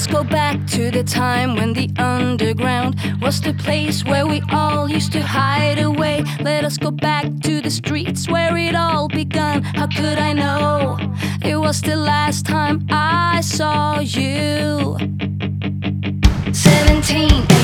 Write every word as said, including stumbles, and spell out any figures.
us go back to the time when the underground was the place where we all used to hide away. Let us go back to the streets where it all begun. How could I know it was the last time I saw you? Seventeen